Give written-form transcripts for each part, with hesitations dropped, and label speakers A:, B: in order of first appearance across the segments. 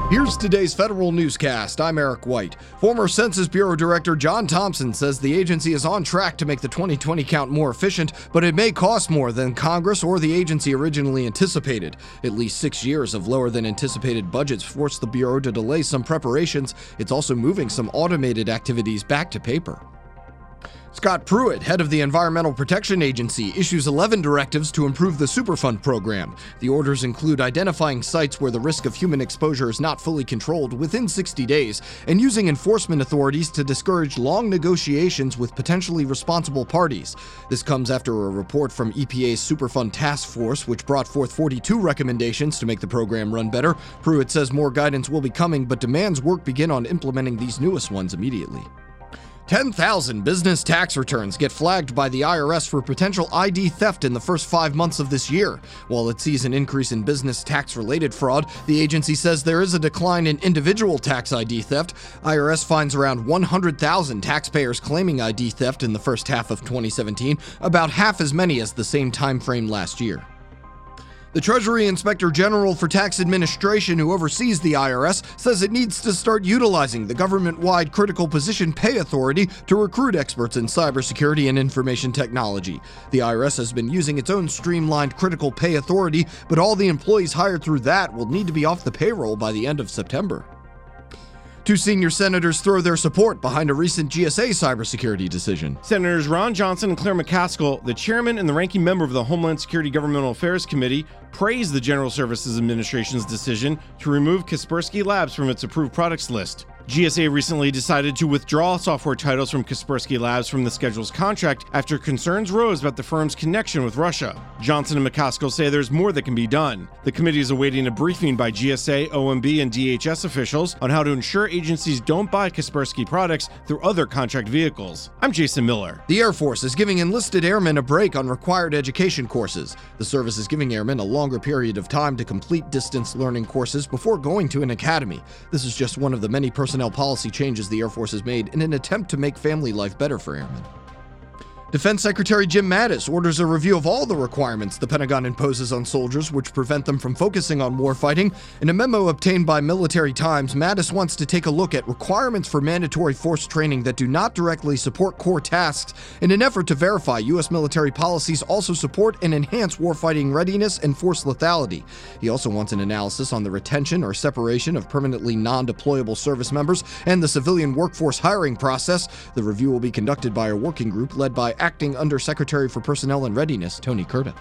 A: Here's today's Federal Newscast. I'm Eric White. Former Census Bureau Director John Thompson says the agency is on track to make the 2020 count more efficient, but it may cost more than Congress or the agency originally anticipated. At least 6 years of lower than anticipated budgets forced the Bureau to delay some preparations. It's also moving some automated activities back to paper. Scott Pruitt, head of the Environmental Protection Agency, issues 11 directives to improve the Superfund program. The orders include identifying sites where the risk of human exposure is not fully controlled within 60 days and using enforcement authorities to discourage long negotiations with potentially responsible parties. This comes after a report from EPA's Superfund Task Force, which brought forth 42 recommendations to make the program run better. Pruitt says more guidance will be coming, but demands work begin on implementing these newest ones immediately. 10,000 business tax returns get flagged by the IRS for potential ID theft in the first 5 months of this year. While it sees an increase in business tax-related fraud, the agency says there is a decline in individual tax ID theft. IRS finds around 100,000 taxpayers claiming ID theft in the first half of 2017, about half as many as the same time frame last year. The Treasury Inspector General for Tax Administration, who oversees the IRS, says it needs to start utilizing the government-wide Critical Position Pay Authority to recruit experts in cybersecurity and information technology. The IRS has been using its own streamlined Critical Pay Authority, but all the employees hired through that will need to be off the payroll by the end of September. Two senior senators throw their support behind a recent GSA cybersecurity decision.
B: Senators Ron Johnson and Claire McCaskill, the chairman and the ranking member of the Homeland Security Governmental Affairs Committee, praised the General Services Administration's decision to remove Kaspersky Labs from its approved products list. GSA recently decided to withdraw software titles from Kaspersky Labs from the schedule's contract after concerns rose about the firm's connection with Russia. Johnson and McCaskill say there's more that can be done. The committee is awaiting a briefing by GSA, OMB, and DHS officials on how to ensure agencies don't buy Kaspersky products through other contract vehicles. I'm Jason Miller.
A: The Air Force is giving enlisted airmen a break on required education courses. The service is giving airmen a longer period of time to complete distance learning courses before going to an academy. This is just one of the many personnel policy changes the Air Force has made in an attempt to make family life better for airmen. Defense Secretary Jim Mattis orders a review of all the requirements the Pentagon imposes on soldiers which prevent them from focusing on warfighting. In a memo obtained by Military Times, Mattis wants to take a look at requirements for mandatory force training that do not directly support core tasks in an effort to verify U.S. military policies also support and enhance warfighting readiness and force lethality. He also wants an analysis on the retention or separation of permanently non-deployable service members and the civilian workforce hiring process. The review will be conducted by a working group led by Acting Undersecretary for Personnel and Readiness, Tony Curta.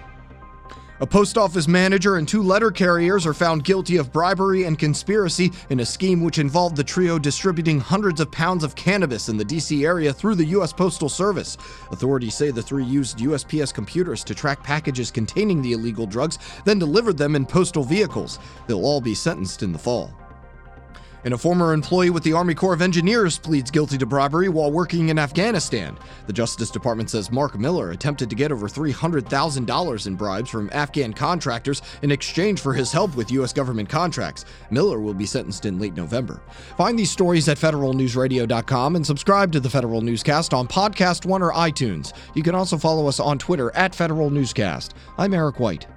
A: A post office manager and 2 letter carriers are found guilty of bribery and conspiracy in a scheme which involved the trio distributing hundreds of pounds of cannabis in the D.C. area through the U.S. Postal Service. Authorities say the 3 used USPS computers to track packages containing the illegal drugs, then delivered them in postal vehicles. They'll all be sentenced in the fall. And a former employee with the Army Corps of Engineers pleads guilty to bribery while working in Afghanistan. The Justice Department says Mark Miller attempted to get over $300,000 in bribes from Afghan contractors in exchange for his help with U.S. government contracts. Miller will be sentenced in late November. Find these stories at federalnewsradio.com and subscribe to the Federal Newscast on Podcast One or iTunes. You can also follow us on Twitter at Federal Newscast. I'm Eric White.